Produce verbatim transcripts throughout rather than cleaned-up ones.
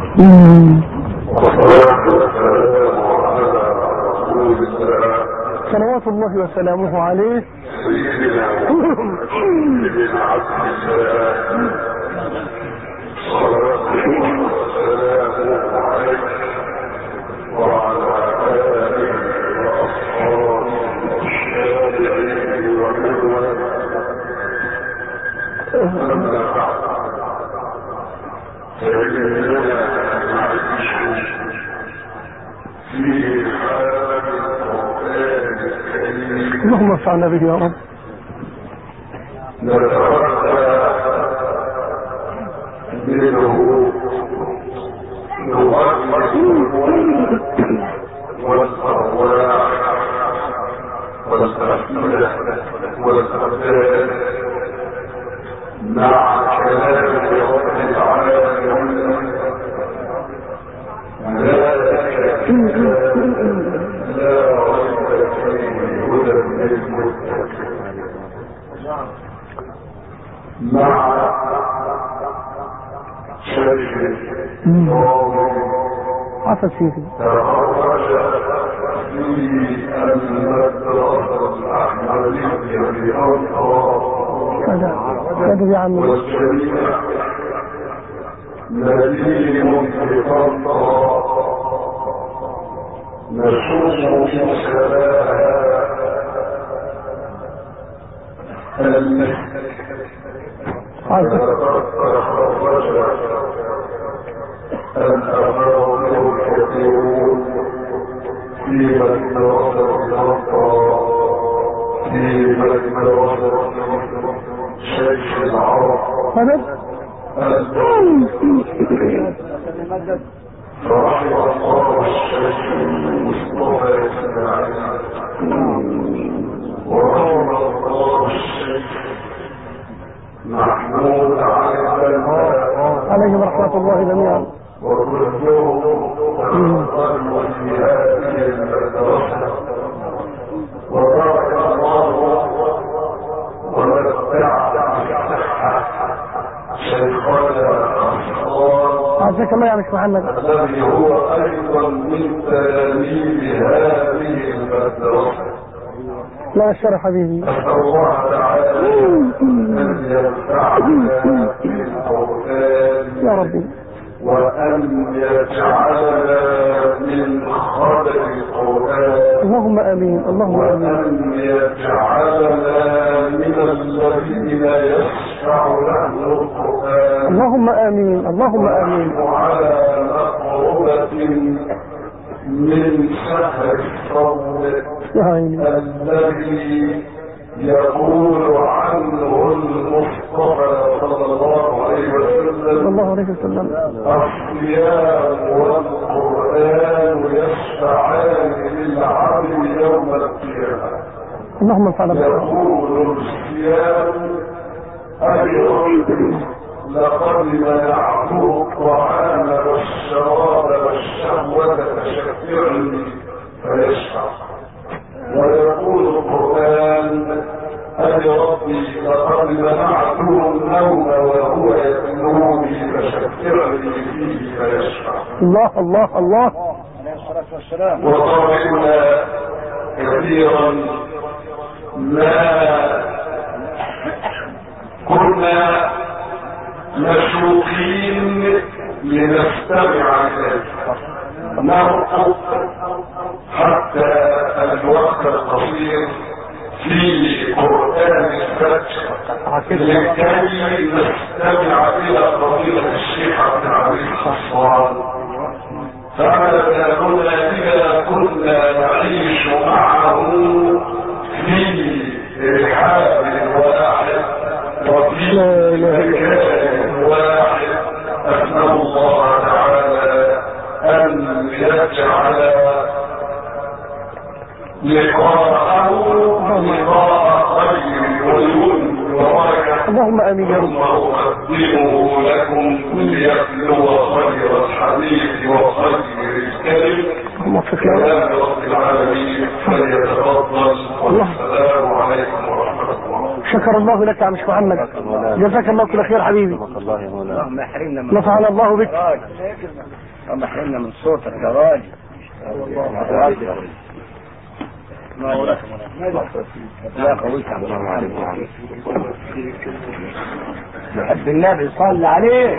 صلوات الله وسلامه عليه سيدنا محمد بن عبد الله صلوات الله وسلامه عليه وعلى آله وأصحابه والتابعين ومن والاه. أما بعد فإننا نعيش في حال القرآن الكريم. اللهم انفعنا به يا رب. نتوقع منه نغلق والأرواح والأفئدة والأبدان مع كلام رب العالمين. ذلك لا ريب فيه هدى للمتقين مع شيء عفت فيه تخرج في المدرسة الأحمدية بأنقاض والشريعة نديم بطنطا نشوف في سلاها الأمر الكثيرون في مدرسة بطنطا في مدرسة شيخ العرب فرحم الله الشيخ مصطفى إسماعيل ورحم الله الشيخ محمود عليهم رحمة الله جميعا. وكلهم قالوا في هذه المدرسة وبارك الله ومتع بالصحة شيخنا عزيك الله يا مش محمد الذي هو أيضا من تلاميذ هذه المدرسة. لا الشر حبيبي. أسأل الله تعالى أن ينفعنا بالقرآن يا ربي وأن يجعلنا من خبر القرآن. اللهم آمين. اللهم آمين. وأن يجعلنا من الذين يشفع له القرآن. اللهم آمين. اللهم آمين. على مقربة من سحر الصوم الذي يقول عنه المصطفى صلى الله عليه وسلم صلى الله عليه وسلم الصيام والقرآن يشفعان للعبد يوم القيامة. اللهم انفعنا به. يقول الصيام أيضا لقد منعته الطعام والشراب والشهوة فشكرني فيشفع. ويقول القرآن أي ربي لقد منعته النوم وهو يتلوني فشكرني فيه فيشفع. الله الله الله. وطبعنا كثيرا ما كنا مشوقين لنستمع إليه نرقب حتى الوقت القصير في قرآن الفجر لكي نستمع إلى فضيلة الشيخ عبد العزيز حصان. فماذا كنا إذا كنا نعيش معه في رحاب واحد وفي مكان واحد. أسأل الله تعالى أن يجعل لقاءه لقاء خير ويمن وبركة. اللهم آمين يا رب. ثم أقدمه لكم ليبلغ خير الحديث وخير الكلم كلام رب العالمين. فليتفضل والسلام عليكم ورحمة الله. شكر الله لك يا مش محمد. جزاك الله كل خير حبيبي. اللهم احرمنا من نفعل الله بك. اللهم احرمنا من صوتك يا راجل. ما هو لك لا قويك عبد الله عليك. حب النبي صلى عليه.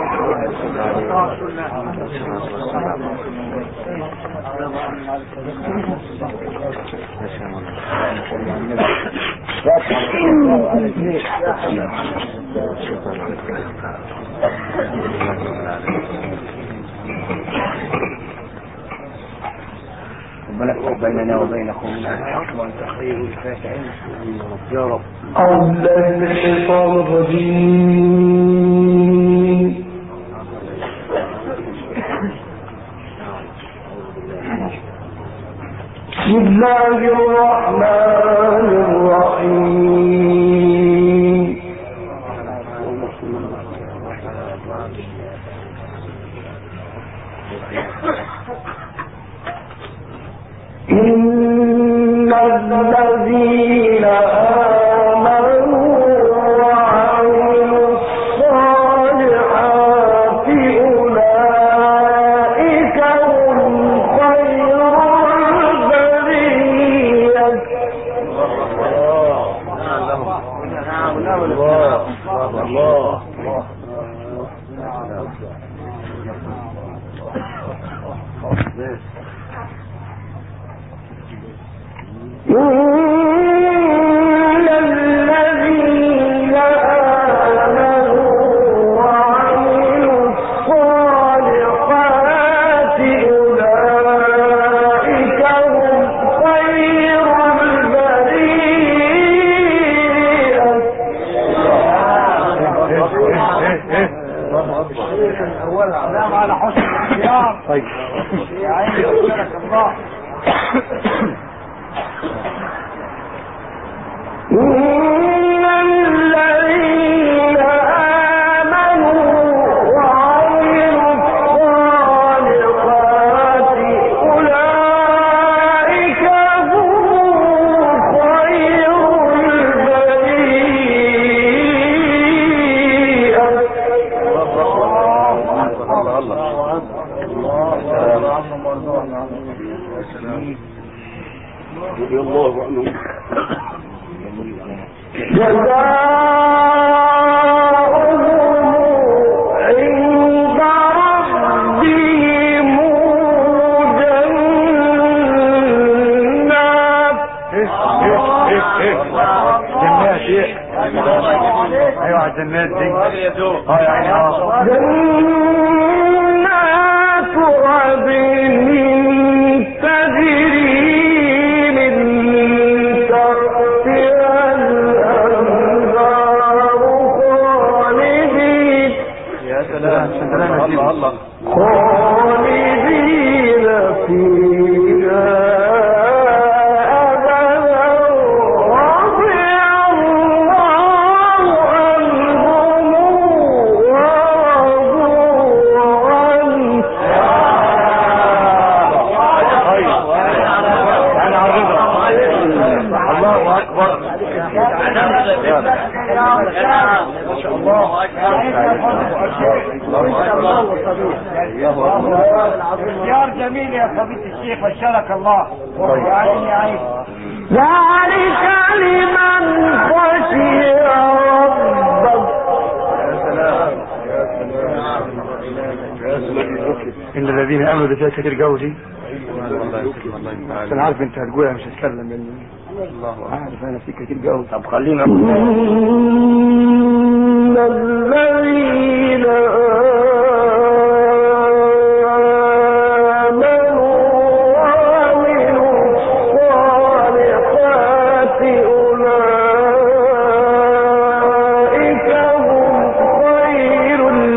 ربنا اكتب بيننا وبينكم من الحق وانت خير الفاتحين يا رب. أعوذ بالله من الشيطان الرجيم. بسم الله الرحمن الرحيم. إن الذين آمنوا وعملوا الصالحات أولئك هم خير البرية. إن الذين آمنوا وعملوا الصالحات أولئك هم خير البرية. السلام على حسن الاختيار. طيب يا عيني يغفرك الله. إن الذين آمنوا وعملوا الصالحات أولئك هم خير البرية. رضي الله عنهم. جزاؤهم عند ربهم جنات. جنات ايه؟ ايوه الجنات دي. اه يا عيني اه. جنات عدن تجري من تحتها الأنهار خالدين. يا سلام سلام الله الله. خالدين فيها أبدا رضي الله عنهم ورضوا عنه. الله اكبر. اختيار جميل يا فضيلة الشيخ بشرك الله. وعليني يا عين. ذلك لمن خشي ربه. ان الذين امنوا ده فيها كتير جوزي. انا عارف انت هتقولها مش هتكلم مني. عارف انا في كتير جوزي. طب خلينا إن الذين آمنوا وعملوا الصالحات أولئك هم خير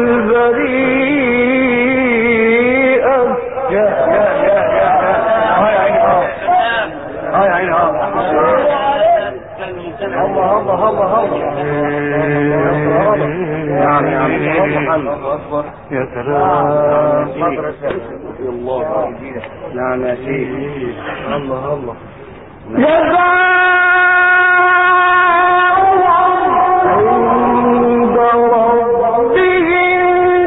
البرية. يا يا يا يا اه يا عيني اه. اه يا عيني اه. الله الله الله الله. نعم نعم. يا سلام. نعم يا سيدي. الله الله. جزاؤهم عند ربهم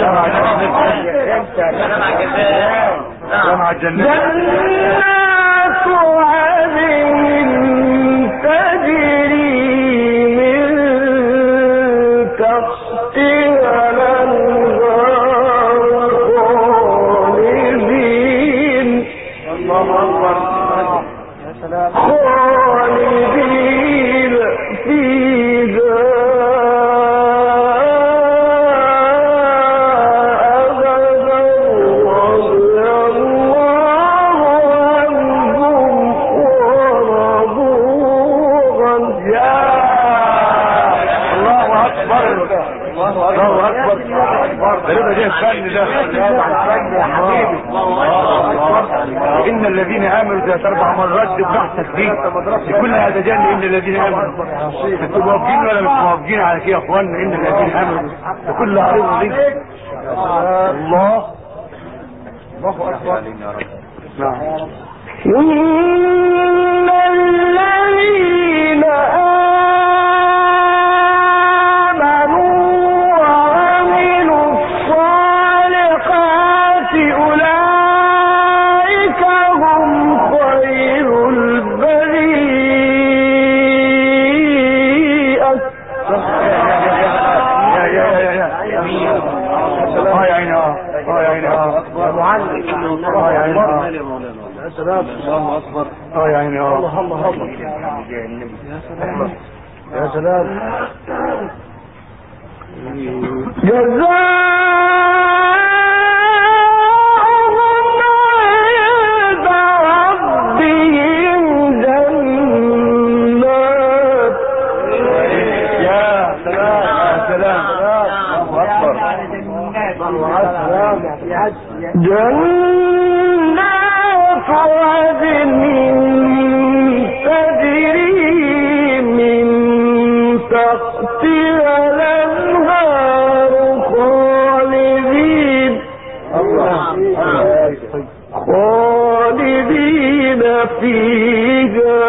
جمع الجنة جنات عدن تجري من تحتها الأنهار خالدين الله أكبر يا سلام خالدين فيها الله اكبر. ده ده الفن ده يا حبيبي. ان الذين امنوا ذات اربع مرات بحثك فيه كل هذا جن. ان الذين امنوا انتوا موافقين ولا مش موافقين على كده يا اخوانا؟ ان الذين امنوا كل عرض دي. الله الله اكبر. نعم. إن الذين الله أكبر. اه يا عيني. اه الله الله الله يا سلام. جزاؤهم عند ربهم جنات. يا سلام يا سلام. الله اكبر. جنات عدن تجري من تحتها الأنهار خالدين خالدين فيها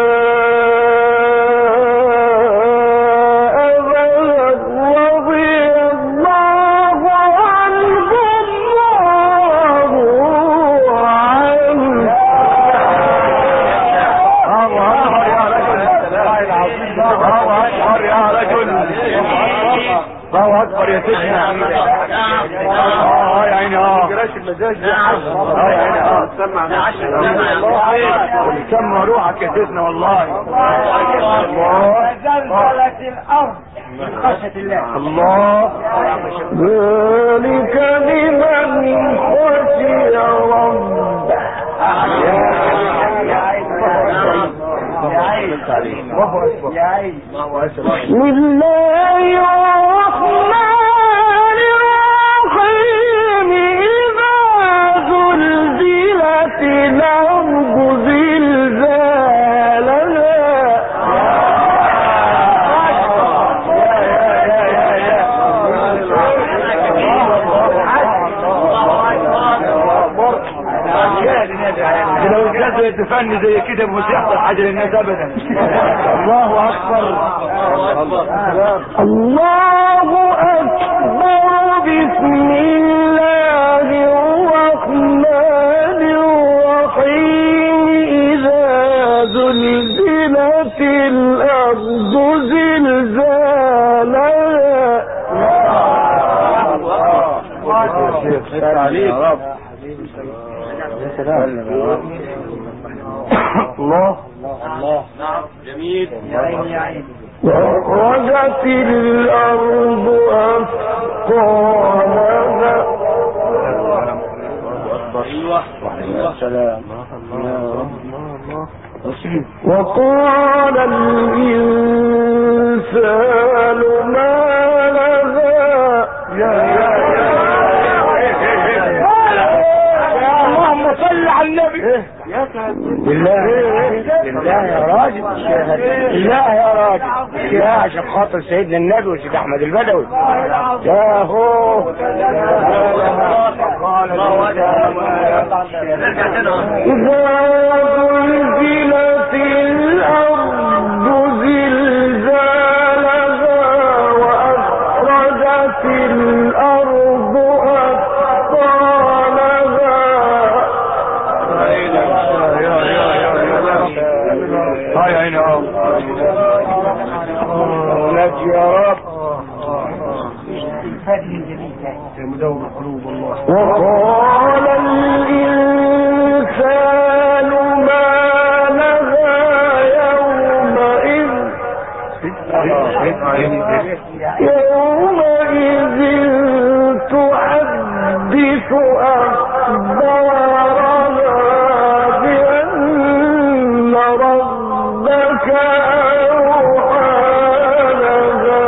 الله اكبر يا سيدنا. اه يا عيني. اه المزاج ده. اه يا عيني. اه سمع سمع روحك يا سيدنا والله. الله زلزلت الارض من خشية الله. الله. ذلك لمن خشي ربه. بسم الله الرحمن الرحيم. إذا زلزلت الأرض زلزالها لو الجزء يتفني زي كده مش يحصل حاجه للناس ابدا. الله اكبر. الله أكبر. بسم الله الرحمن الرحيم. إذا زلزلت الأرض زلزالها. الله الله. نعم جميل. وأخرجت الأرض أثقالها. ايوه ايوه سلام. وقال الإنسان ما لها. يا يا اللهم صل على النبي. بالله بالله يا راجل. بالله يا راجل. يا عشان خاطر سيدنا النبي وسيد احمد البدوي. يا هو إذا زلزلت الأرض زلزالها وأخرجت الأرض اه يا عيني اه ولاد يا رب. يا مدور القلوب والله. وقال الإنسان ما لها يومئذ يومئذ تحدث أخبارها بأن ربك أوحى لها.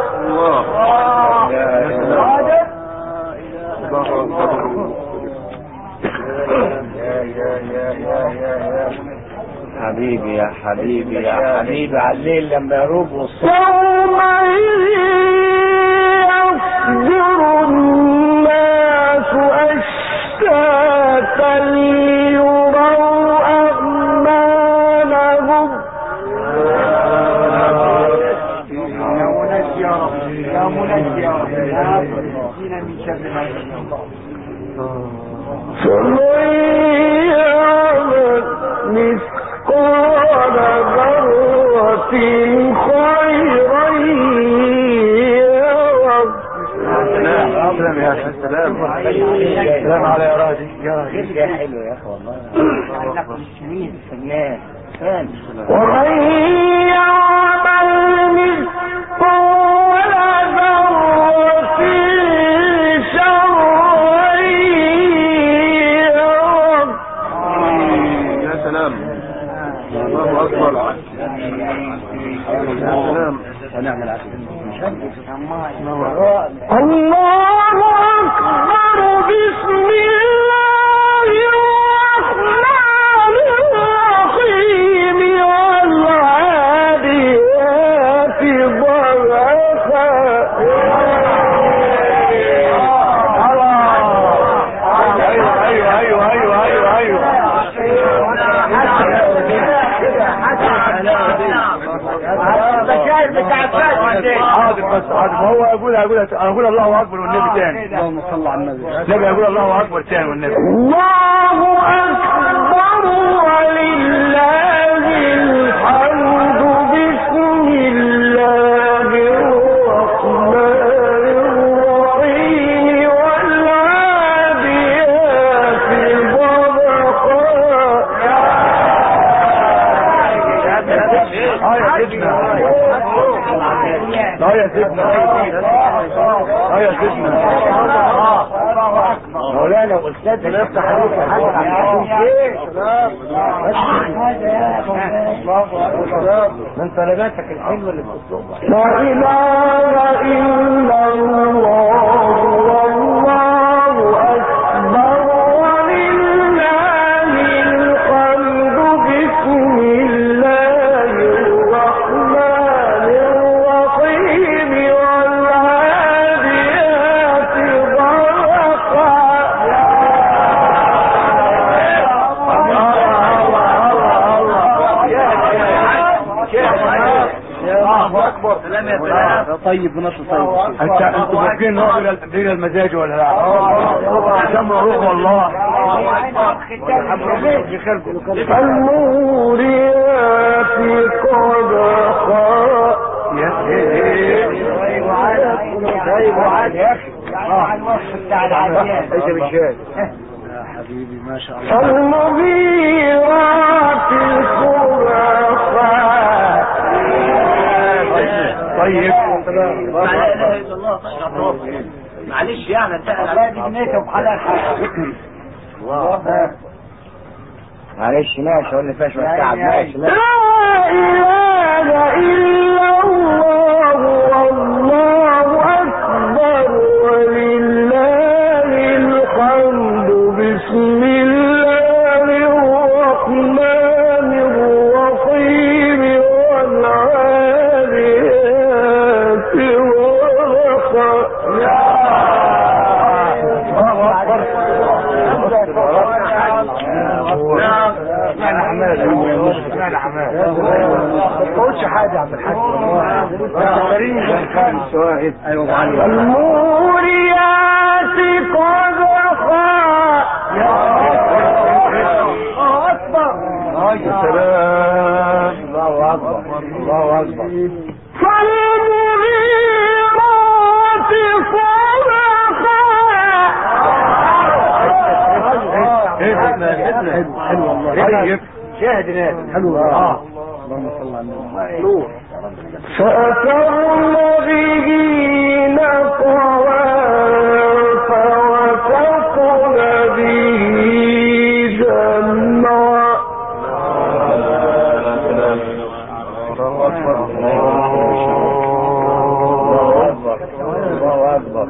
حبيبي يا حبيبي يا حبيبي على الليل لما يروق والصبح. يومئذ يصدر الناس أشتاتا ليروا أعمالهم. يا منجي يا رب يا منجي يا رب نجينا من شر ما فمن يعمل مثقال ذرة خيرا يره. سلام يا اخي سلام سلام على يا راجل يا راجل يا حلو يا اخي والله. فنان فنان. ومن يعمل مثقال ذرة شرا يره. يا سلام الله اكبر يا سلام ونعم العافية. الله أكبر. بسم الله الرحمن الرحيم. والعاديات ضبحا. ايوه ايوه ايوه ايوه ايوه ايوه حاضر بس حاضر. هو يقول يقول اقول الله اكبر والنبي تاني. اللهم صل على النبي. النبي يقول الله اكبر تاني والنبي. الله أكبر ولله الحمد. بسم الله الرحمن الرحيم. والعاديات ضبحا. اه يا سيدنا اه يا سيدنا اه يا سيدنا مولانا واستاذ يفتح عليك حاجه من طلباتك الحلوه اللي بتطلبها. لا إله إلا الله والله أكبر ولله الحمد. بسم الله الرحمن الرحيم. والعاديات ضبحا. الله اكبر. سلام يا سلام. طيب ونص طيب. انت انتوا فاكرين نوع بين المزاج ولا لا؟ سمع روح والله. الموريات قدحا. يا سيدي طيب وعاد يا اخي. على الوصف بتاع العاديات. ايش بالشاي يا حبيبي ما شاء الله. المغيرات الصبحا. طيب لا اله الا الله. معلش يعني سأل على دي جنيه وحلقة الله. معلش ماشي اقول لي فيها شويه تعب ماشي. لا اله الا الله والله اكبر ولله الحمد. بسم الله الرحمن الرحيم. والعاديات ضبحا. انا حماد انا حماد ما تقولش حاجه يا عبد الحاج تقريبا كان سواهد. ايوه الموريات قدحا. يا اكبر. يا سلام الله اكبر. فالمغيرات صدقا. حلو والله. طيب شاهد ناس حلو. اه اللهم صل على النبي. فأثرن به نقعا فوسطن به جمعا. الله اكبر الله اكبر.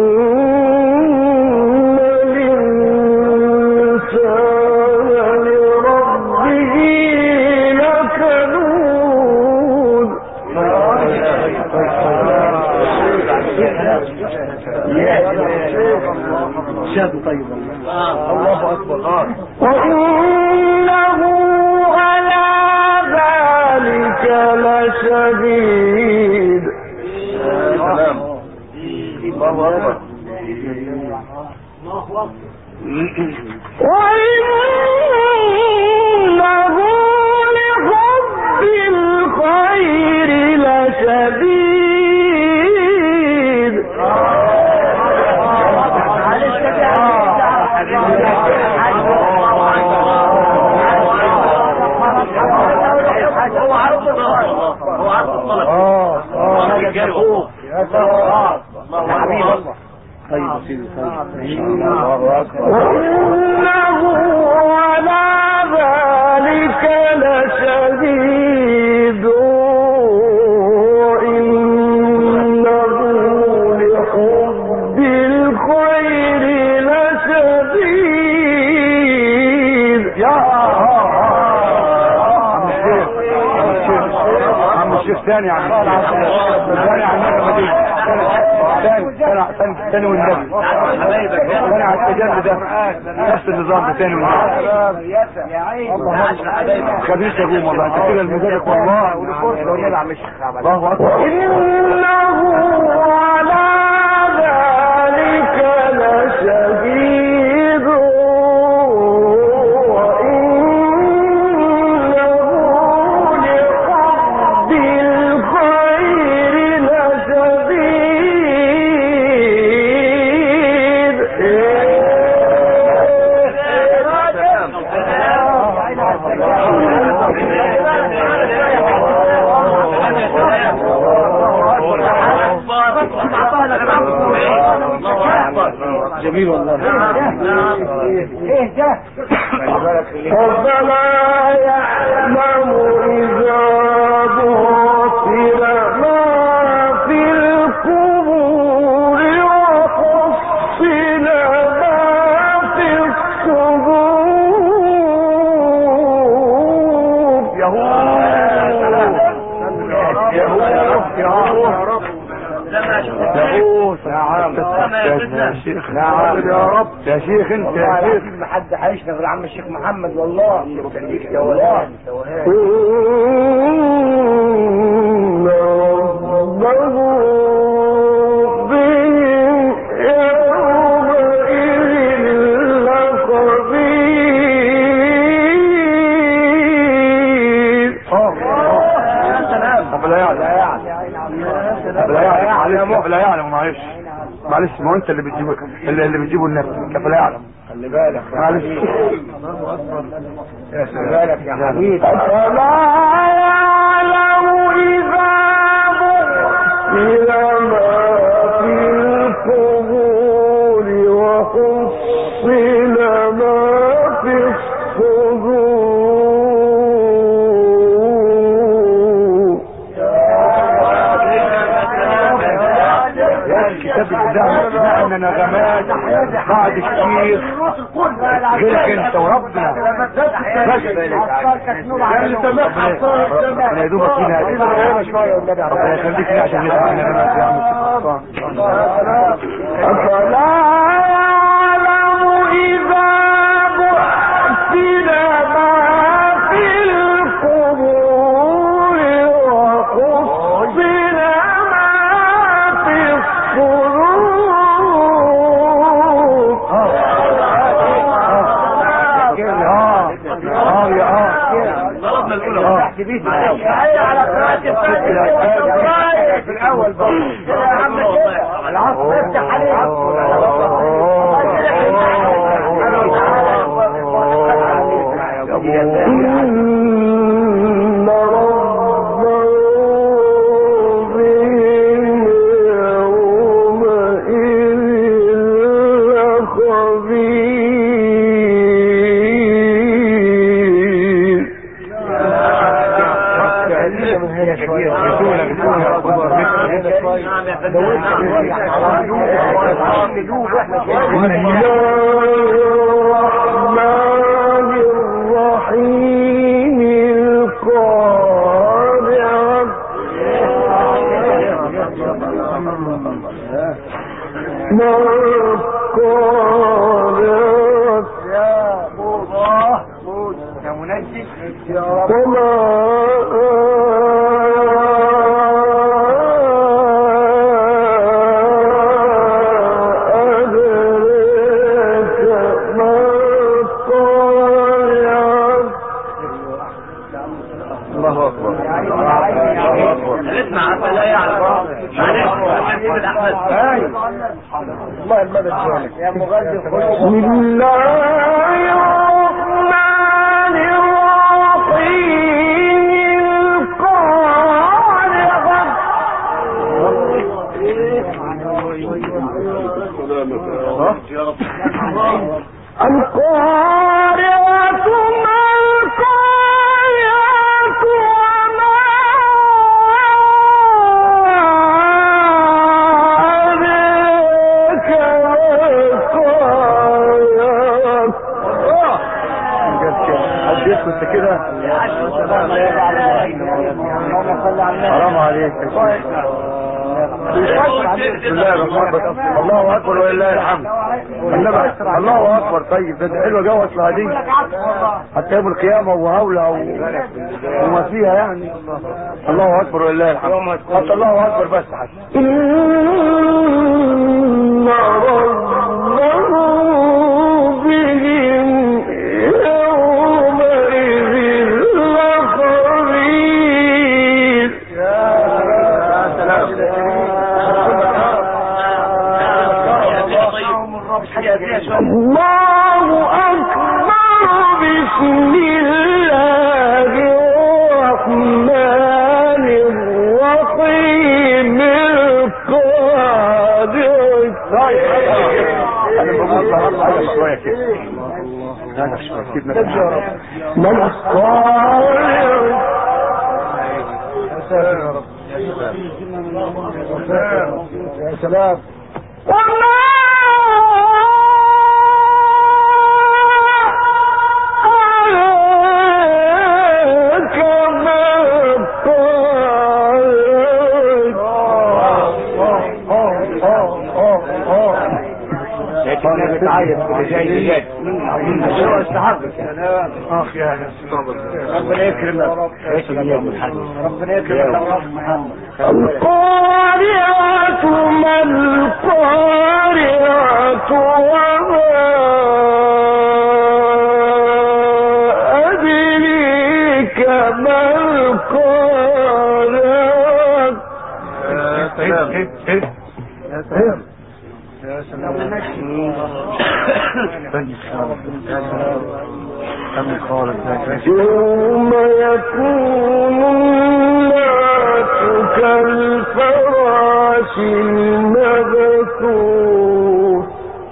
شاب طيب الله اكبر. وإنه على ذلك لشديد. الله اكبر. وإنه لحب الخير لشديد. هو عرض هو عرض الطلب. اه اه يا سلام حبيب الله. طيب سيدي طيب. الله اكبر. وإنه على ذلك لشديد. وإنه لحب الخير لشديد. يا عم الشيخ ثاني عم ثاني عم ثاني ثاني ثاني والنبي ثاني على التجرد ده نفس النظام ده ثاني والنبي. خليش اقوم والله انت كده المدرك والله. الله اكبر. وإنه على ذلك لشديد. جميل والله. ايه ده؟ فلا يعلم إذا بطل ما في القبور وحصل ما في الصدور. يهود يهود نعم يا شيخ. نعم يا رب يا شيخ. انت يا شيخ ما حد عايشنا غير عم الشيخ محمد والله. يخليك يا ولد. لا يعلم معلش معلش ما هو انت اللي بتجيبه اللي, اللي بتجيبه النفس كيف لا يعلم. خلي بالك معلش. يا بالك يا حبيبي. فلا يعلم إذا بطل ما في القبور وحصل ما في الصدور. سمعنا نغمات بعد كتير غيرك انت وربنا بس اللي سمعت ربنا يدوبك فينا ربنا يخليك لي عشان نسمع نغمات يا عم السلطان. فلا يعلم إذا بعثل ما في القبور وحصل ما في الصدور. التثبيت معلش على قراءة في الاول برضه يا عم العصر افتح عليه حرام عليك. الله اكبر ولله الحمد. الله اكبر. طيب ده حلوه جو اصلها دي حتى يوم القيامه وهوله وما فيها يعني. الله اكبر ولله الحمد. حتى الله اكبر بس حتى الله أكبر. بسم الله الرحمن الرحيم. القادر. انا بقول حاجه شويه كده. انا شويه كده من القادر. يا سلام. بتعيط كده جاي جاي هو استحق. اخ يا ربنا يكرمك. ربنا يكرمك. القارعة ما القارعة وما أدريك ما القارعة. يا سلام. يا سلام. يوم يكون الناس كالفراش المبثوث.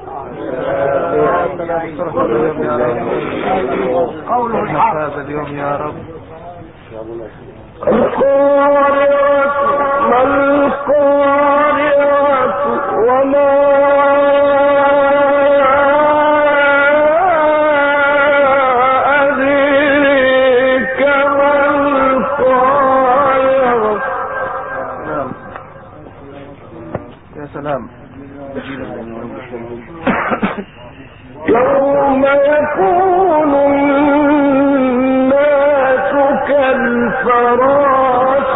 قوله الحق اليوم يا رب. القارعة ما القارعة وما أدريك ما القارعة. يا سلام. يوم يكون الناس كالفراش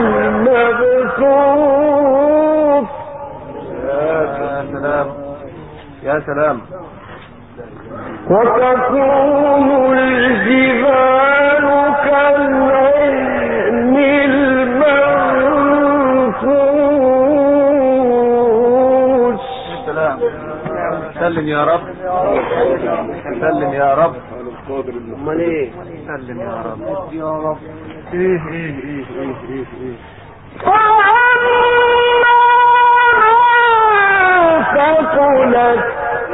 المبثوث. يا سلام. يا سلام. وتكون الجبال كالعهن سلم يا رب سلم يا رب. امال ايه؟ سلم يا رب يا رب. ايه ايه ايه ايه ايه ايه ثقلت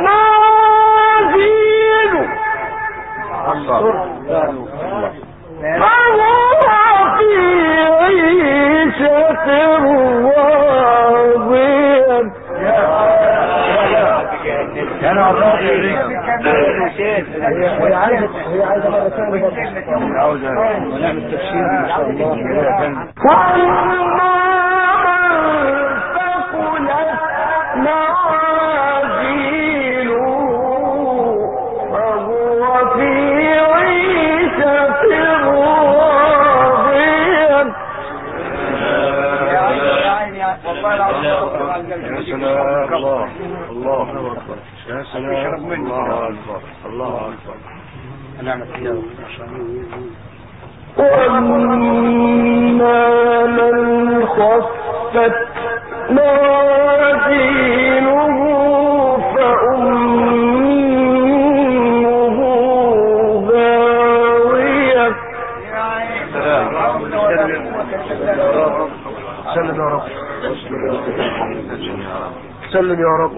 موازينه فهو في عيشة راضية. انا والله هي عايزة هي عايزة مرة ثانية عاوز ونعمل تفسير ان شاء الله. يا سلام الله الله اكبر يا سلام الله اكبر الله اكبر. نعم فيها وأما من خفت موازينه فأمه هاوية. سلم يا رب سلم يا رب.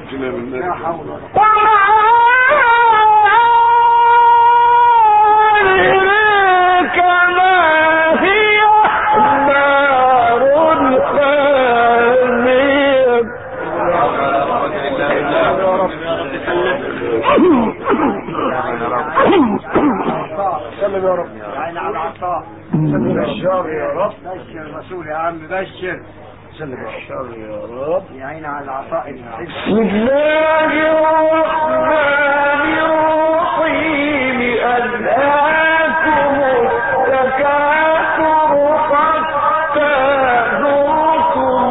سلم يا رب. عين على العطاء. سلم الشر يا رب. بشر الرسول يا عم بشر. سلم الشر يا رب. يا عين على العطاء. بسم الله الرحمن الرحيم. ألهاكم التكاثر حتى زرتم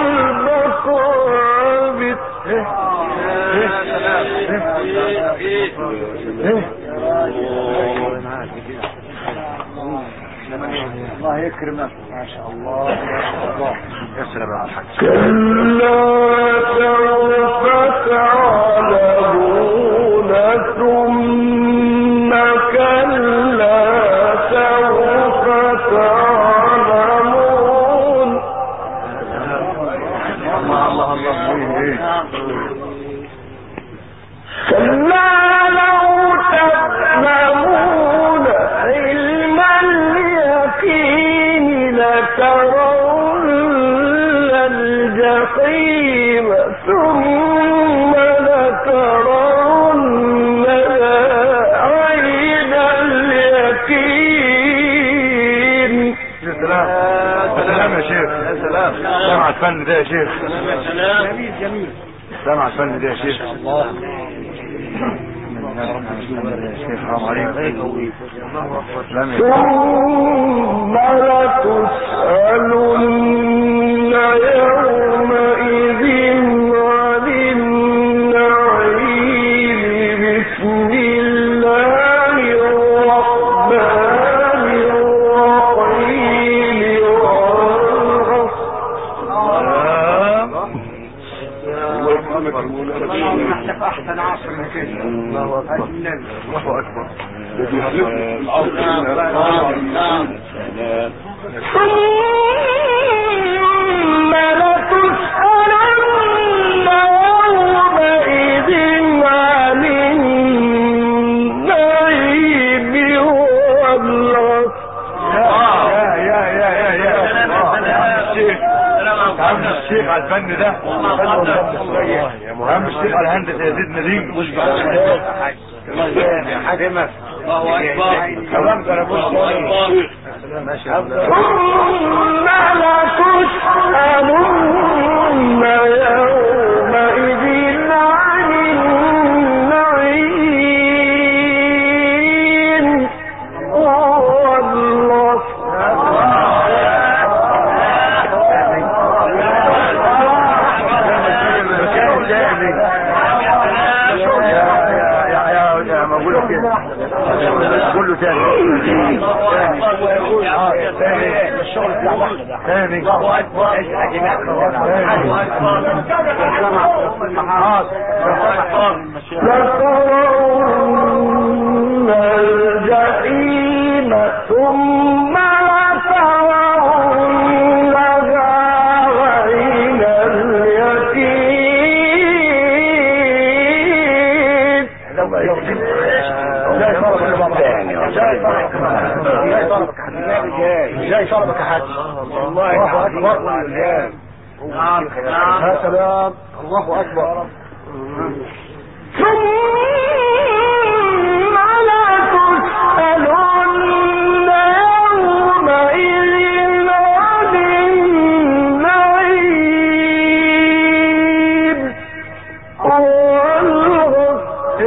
المقابر. الله يكرمك ما شاء الله. يا سلام يا الحاج. كلا سوف تعلمون ثم كلا سوف تعلمون. الله الله الله. كلا لو تعلمون علم اليقين لترون الجحيم ثم لترونها عين اليقين. يا سلام يا سلام يا شيخ. يا سلام. سامع الفن ده يا شيخ. جميل جميل. سامع الفن ده يا شيخ. الله يا شيخ حرام عليك. ثم لتسألن يومئذ عن النعيم. بسم الله الرحمن الرحيم. نحن في احسن عصر من كده. الله اكبر الله اكبر. ثم لتسألن يومئذ عن النعيم والرحمة. يا يا يا يا الشيخ عم الشيخ على الفن ده. عم الشيخ على الهندسه يا سيدنا دي مش حاجة الله اكبر. كلام ده ابو ثم لتسألن يومئذ عن النعيم والرحمة. كله تاني تاني الشغل بتاع واحد ثاني الله اكبر ايش حاجات الله اكبر لترون الجحيم ثم لترونها عين اليقين. ازاي طلبك يا حاج؟ الله اكبر. يا سلام، الله اكبر. ثم لا تسألن يومئذ عن النعيم والغفور.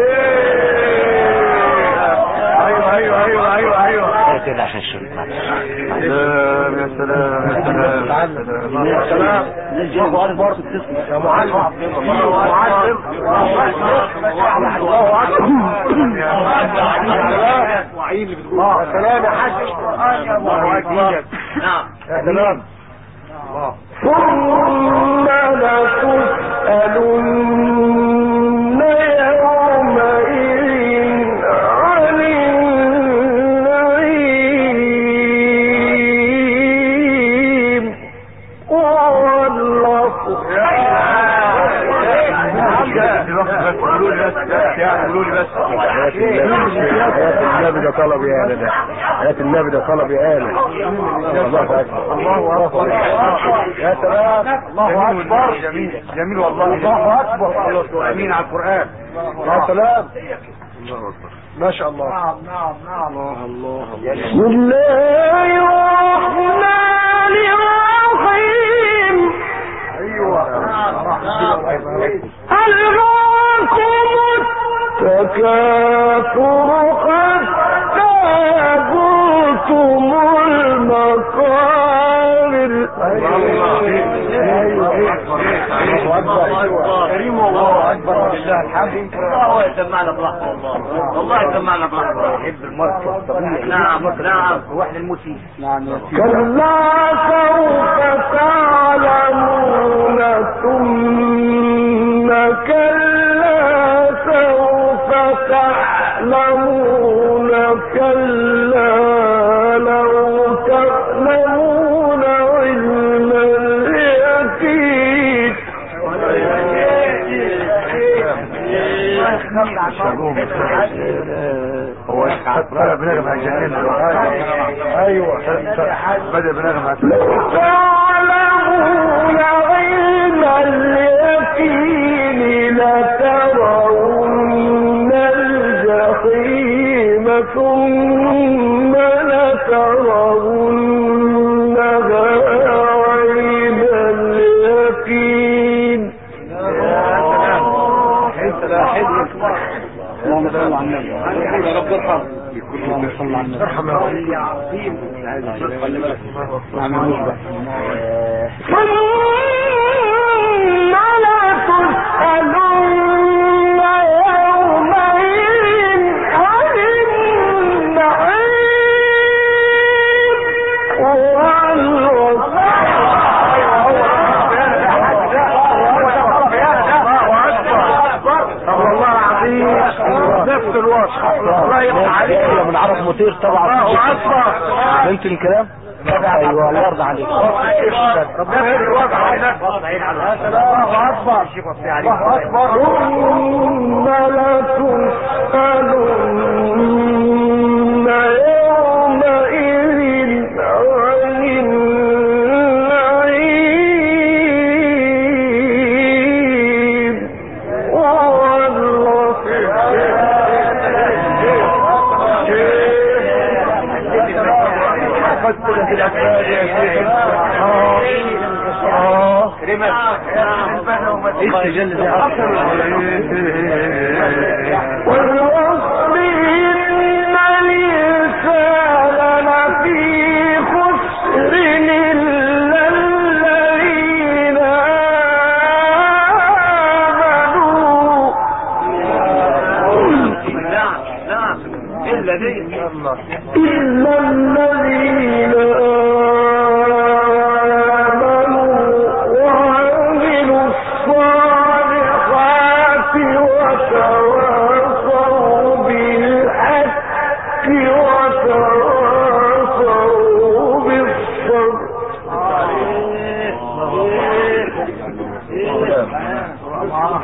ايوه ايوه ايوه ايوه ايوه كده عشان الشريط. سلام يا سلام يا سلام يا سلام. الله اكبر يا معلم. معلم الله اكبر. يا سلام يا حاج. الله اكبر. نعم يا سلام. ثم لتسألن يومئذ عن النعيم والغفور. قولوا لي بس قولوا لي بس حياة النبي ده طلب يا آله ده. حياة النبي ده طلب يا آله. الله أكبر. الله أكبر. يا سلام. الله أكبر. جميل جميل والله. الله أكبر. امين على القرآن. يا سلام. الله اكبر ما شاء الله. الله الله بسم الله الرحمن الرحيم. ايوه. ألهاكم التكاثر حتى زرتم المقابر. الله اكبر. كريم والله اكبر. لله الحمد. الله يسمعنا بلحظة والله والله يسمعنا بلحظة. يحب المركز الطبيعي. نعم نعم واحد الموسيقى. نعم يا سيدي. كلا سوف تعلمون ثم كلا سوف تعلمون كلا لو تعلمون علم اليقين. هو بدأ بنغم على الجنين. ايوه بدأ بنغم على تعلمون علم اليقين لترون الجحيم ثم لترونها عين اليقين. اللهم صل على النبي. يا رب ارحم. اللهم صل على النبي. ارحم يا رب. ثم لا تسألن يومئذ عن النعيم والغفور. الله العظيم. نفس الوصف. الله يرضى عليك. من عرف مطير طبعا. الله اكبر. فهمت الكلام؟ ايوه الله يرضى عليك. ربنا يهدي الوضع علينا. الله اكبر. الله اكبر. ثم لتسألن يومئذ عن النعيم والغفور. قد في الأفعال يا سيدي. اه كريمة. استجل والعصر إن الإنسان لفي خسر إلا الذين آمنوا. نعم نعم إلا دي إلا الذين آمنوا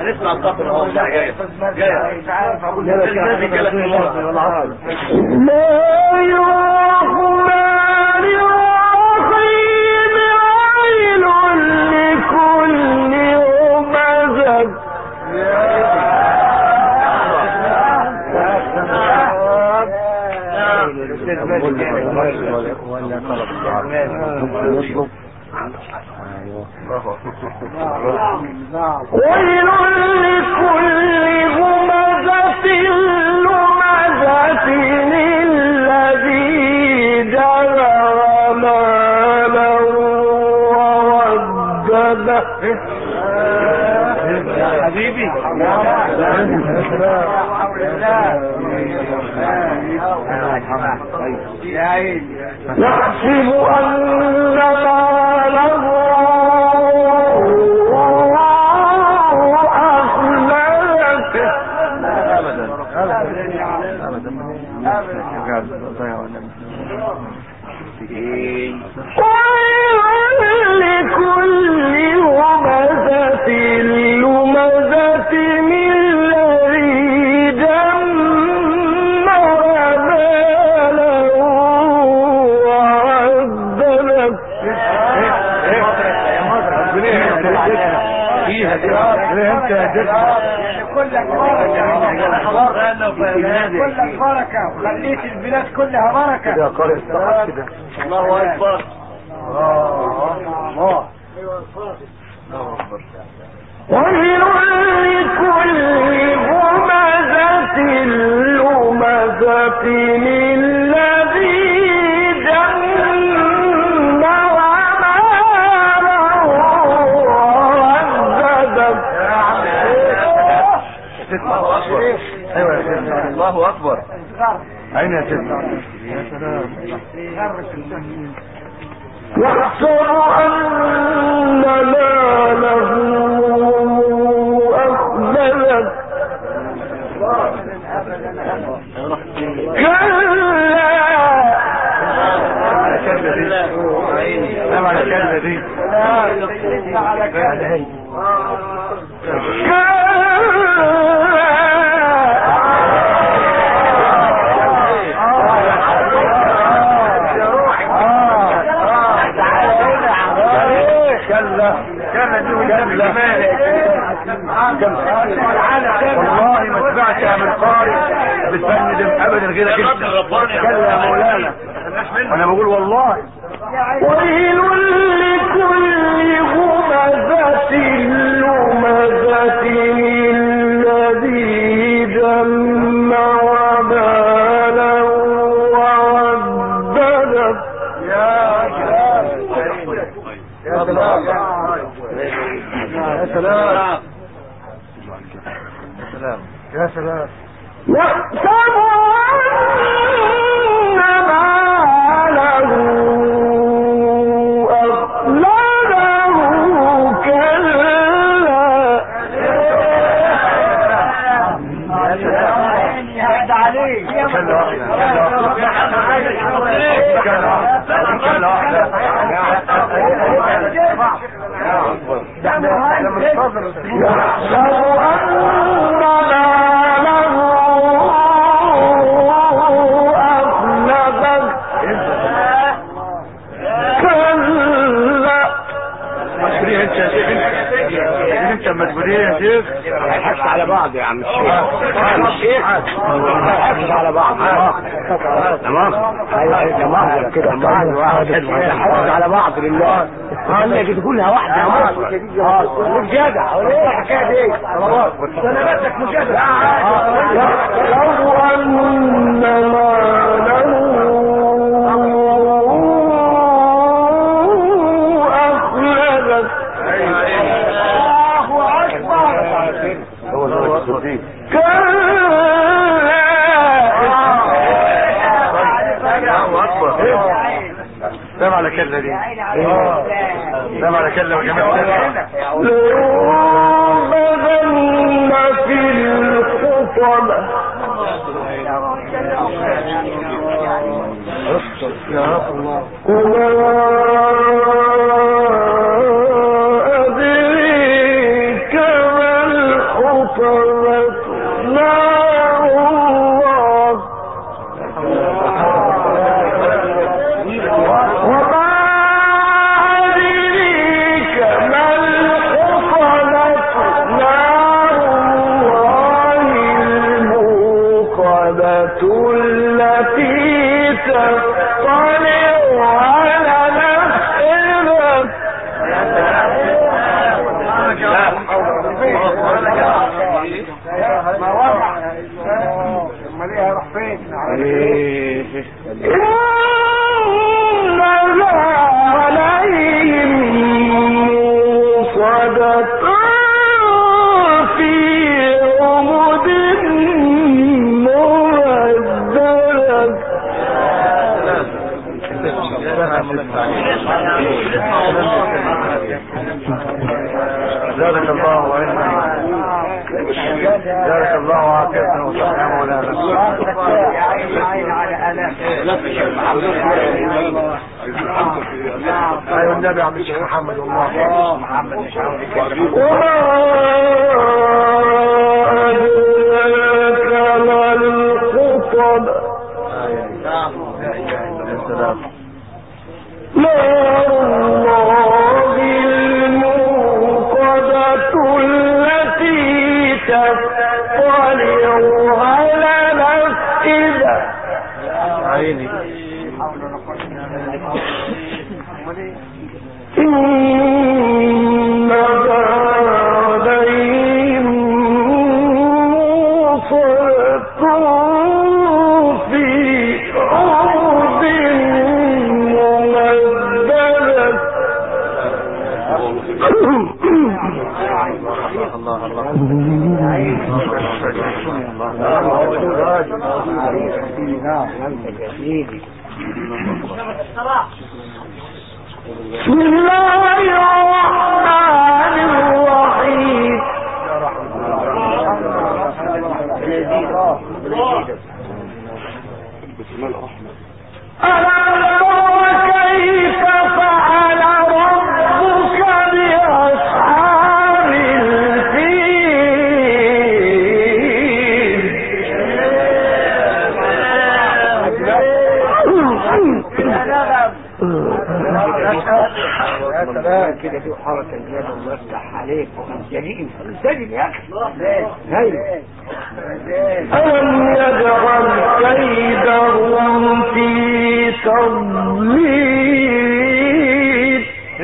هنسمع الطاقم اهو جاي جاي الذي كلف الله والعصر لا الرحمن الرحيم ويل لكل همزة ويل لكل همزة لمزة الذي جمع مالا وودده حبيبي يحسب أن ماله أخلده ويل لكل همزة لمزة الذي جمع مالا وعدده فيها انت كلك كلك بركة وخليت البلاد كلها بركة يا قارئ الصحة كده الله اكبر الله ويل لكل همزة لمزة الذي جمع مالا وعدده الله اكبر ايوه يا سيدنا الله اكبر اين يا سيدنا يا سلام يحسب أن ماله أخلده كلا سلام على الكلمة دي والله ما سمعتها من قارئ بتفندم ابدا غيرك انت كلا يا مولانا انا بقول والله ويل لكل همزة لمزة الذي جمع مالا وعدده يا سلام يا سلام يا سلام يا سلام يحسب أن ماله أخلده كلا يهد عليك كلا كلا يحسب أن ماله أخلده كلا مسؤولية انت يا شيخ انت مسؤولية يا شيخ هنحكي على بعض يا عم الشيخ عم الشيخ هنحكي على بعض تمام ايوه تمام كده تمام هنحكي على بعض لله خليك تقولها واحده يا مصر مش جدع ولا ايه الحكايه دي انا بدك مجادله لو أن ماله أخلده سلام على كلة دي سلام على كلة وجمال لينبذن في الحطمة وما أدريك ما الحطمة زادك الله وعلما، زادك الله عافية وصحة ولا ايوه النبي عم الشيخ محمد والله محمد مش عارف الخطب نار الله الموقدة التي تطلع على الأفئدة. عيني إن عليهم موصلة في أرض ممددة. الله الله بسم الله الرحمن الرحيم. ألم تر كيف فعل ربك بأصحاب الفيل؟ كده دي حركة زيادة الله يفتح عليك جليل سجل يا اخي. ألم يجعل كيدهم في تضليل؟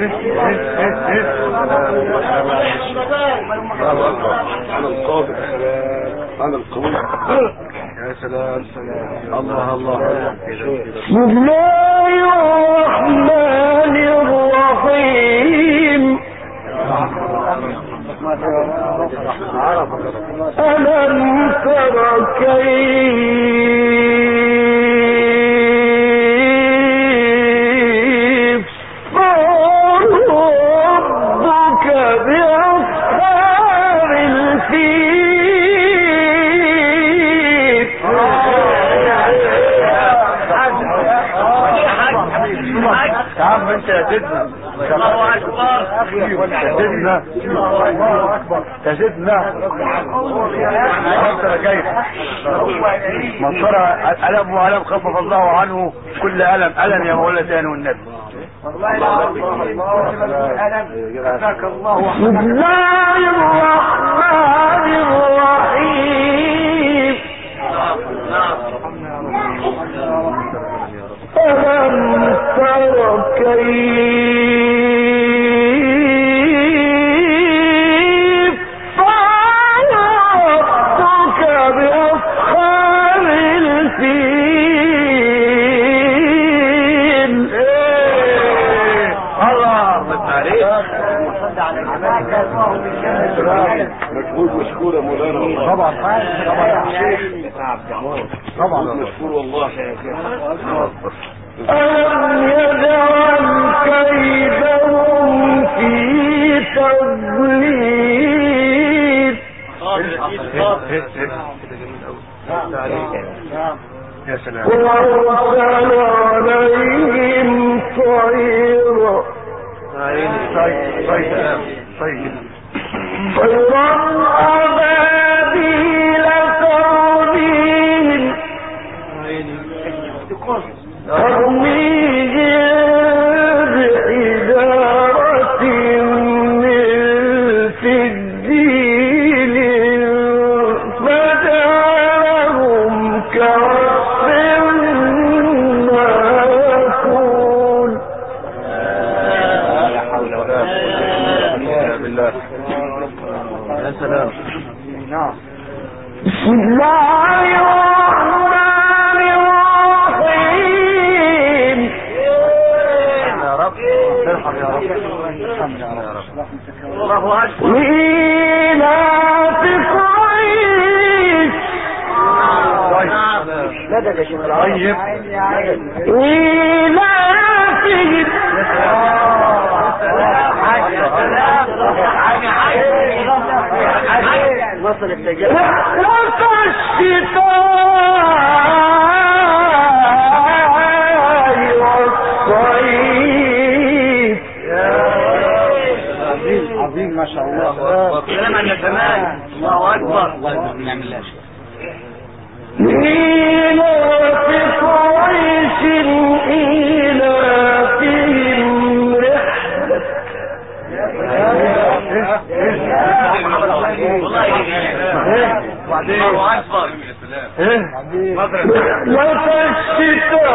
انا القادر انا القوي يا سلام الله الله. بسم الله الرحمن الرحيم. ألم تر كيف فعل ربك بأصحاب الفيل؟ تعال انت يا سيدنا الله اكبر يا سيدنا الله اكبر يا سيدنا انت كيف منصرة ألم وألم خفف الله عنه كل ألم ألم يا مولتان والنبي. بسم الله الرحمن الرحيم. ألم تر كيف فعل ربك بأصحاب الفيل؟ الله عليك مشكور مشكور يا مولانا. طبعا طبعا مشكور والله. ألم يجعل كيدهم في تضليل؟ يا سلام. وأرسل عليهم طيرا طيرا أبابيل ترميهم ترميهم بحجارة من سجيل فجعلهم كعصف مأكول. لا حول ولا قوة إلا بالله. يا سلام. بسم الله الرحمن الرحيم. يا رب ارحم يا رب ارحم يا رب. الله أكبر. لإيلاف قريش مدد يا شيخ طيب إيلافهم حصل التجارب رحلة الشتاء والصيف. عظيم عظيم ما شاء الله. كلام عن الزمان. الله اكبر. الله نعمل لها شيء. إيلاف قريش إيلافهم رحلة وبعدين الله اكبر. رحلة الشتاء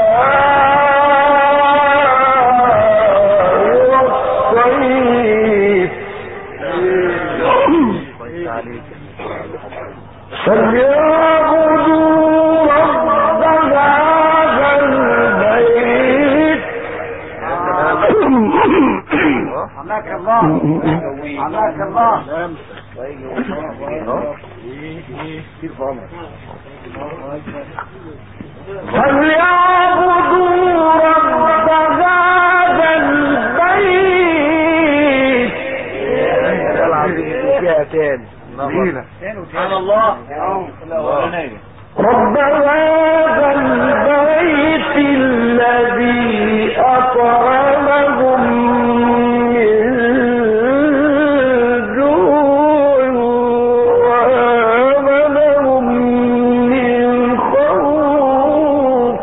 والصيف فليعبدوا رب هذا البيت. حماك الله حماك الله. فليعبدوا رب هذا البيت. سبحان الله. رب هذا البيت الذي أطعمهم من جوع وآمنهم من خوف.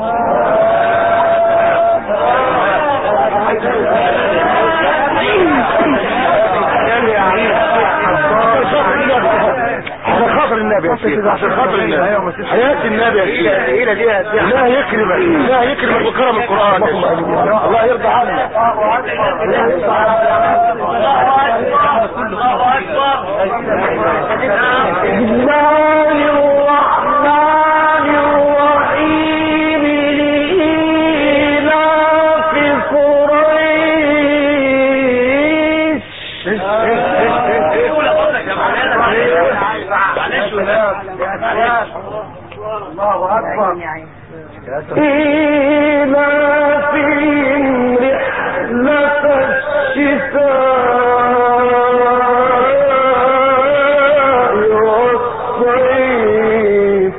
عشان خاطر النبي يا سيدي، عشان خاطر النبي، حياة النبي يا سيدي. الله يكرمك، الله يكرمك بكرم القرآن. الله يرضى عنك. بسم الله الرحمن الرحيم. لإيلاف قريش. الله اكبر. إيلافهم رحلة الشتاء والصيف.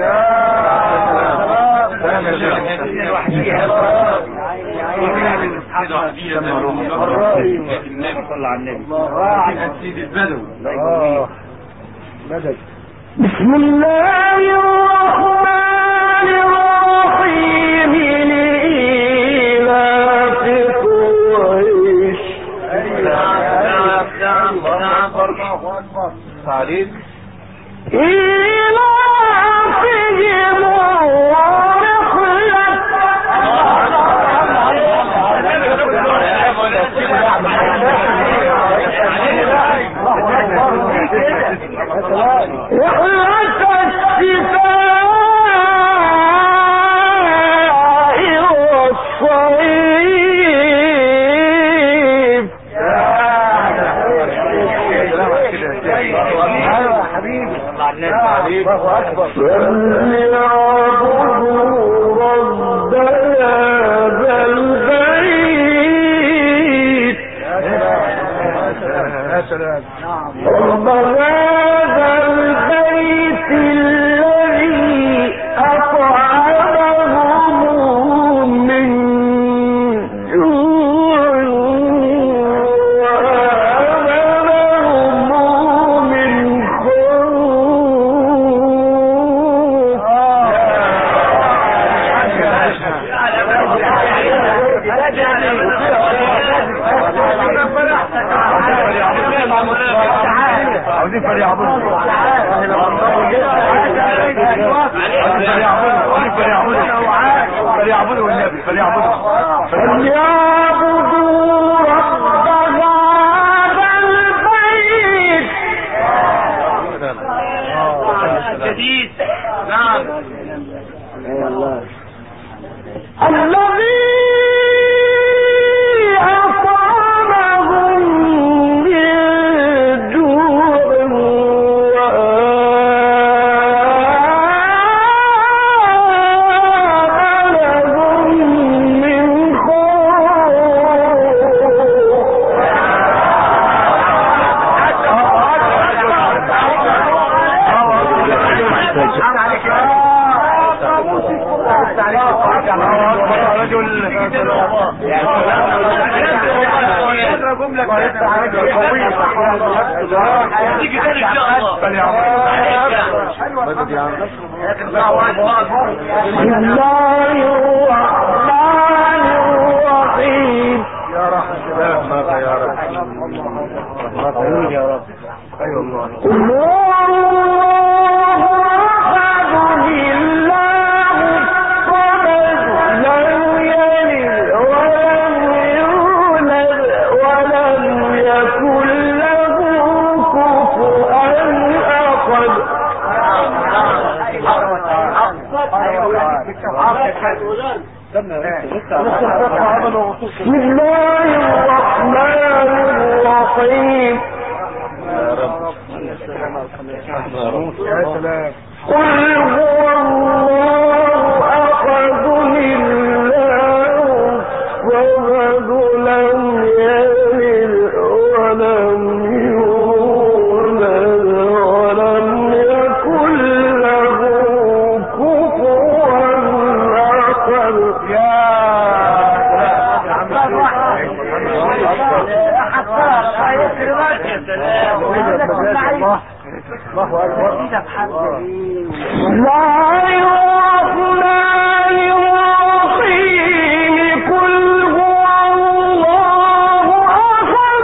بسم الله الرحمن الرحيم. لإيلاف قريش. إيلافهم رحلة الشتاء والصيف. فليعبدوا رب هذا البيت. رب هذا البيت الذي أطعمهم من جوع وآمنهم من خوف. عاوزين فليعبدوا فليعبدوا النبي، فليعبدوا فليعبدوا رب هذا البيت. جديد. نعم. الذي أطعمهم من جوع وآمنهم من خوف. هجيب لك هتيجي تاني ان شاء الله. بسم الله الرحمن الرحيم. يا رب يا رب يا رب. ايوه الله. بسم الله الرحمن الرحيم. قل هو الله أحد الله الصمد لم يلد ولم يولد ولم يكن له كفوا أحد. الله أكبر. لا الرحمن الرحيم. قل هو الله أحد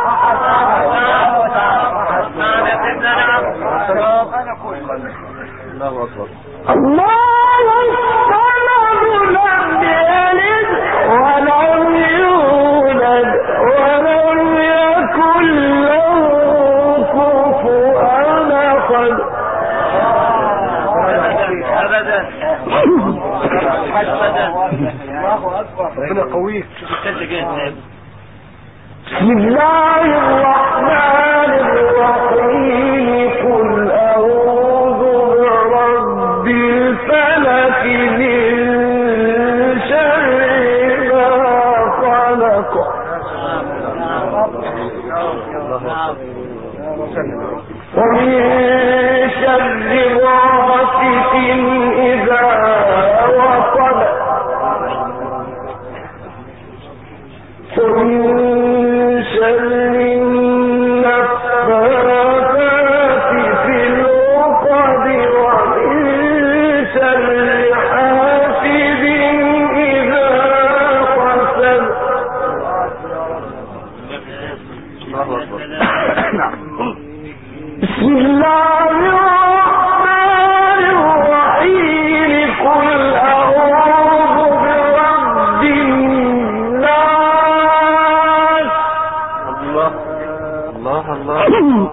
الله الصمد لم يلد ولم يولد ولم يكن له كفوا أحد. ربنا قويك. بسم الله الرحمن الرحيم. قل أعوذ برب الفلك من شر ما خلق ومن شر غاسق إذا وقب ومن شر النفاثات في العقد ومن شر حاسد إذا حسد. بسم الله الرحمن الرحيم. قل أعوذ برب الناس. الله الله الله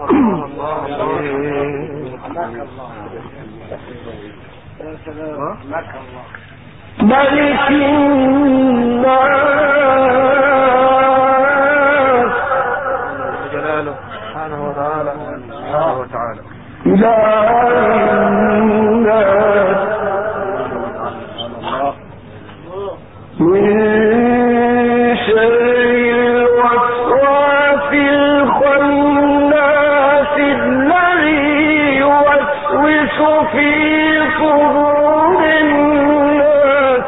ملك الناس. جلاله سبحانه وتعالى سبحانه وتعالى. إله الناس. من شر الوسواس الخناس الذي يوسوس في صدور الناس.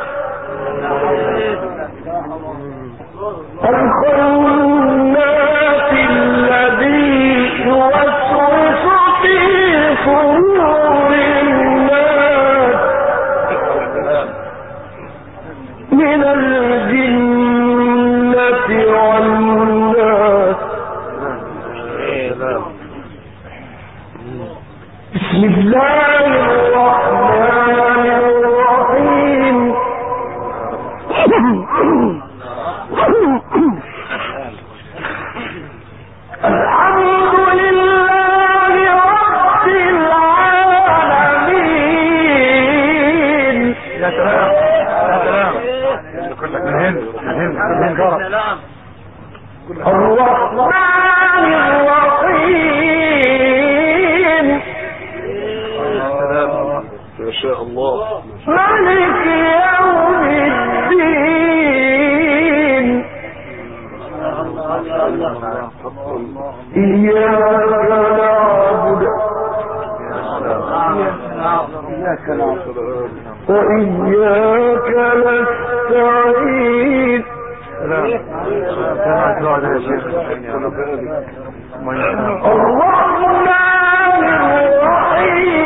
الخناس الذي يوسوس في صدور الناس من الجنة والناس. بسم الله الرحمن الرحيم. الحمد لله رب العالمين. يا سلام يا سلام. كلك من هند من هند من هند الرحمن الرحيم. ما شاء الله. مالك يوم الدين. إياك نعبد وإياك نستعين. لا لا لا يا شيخ الرحمن الرحيم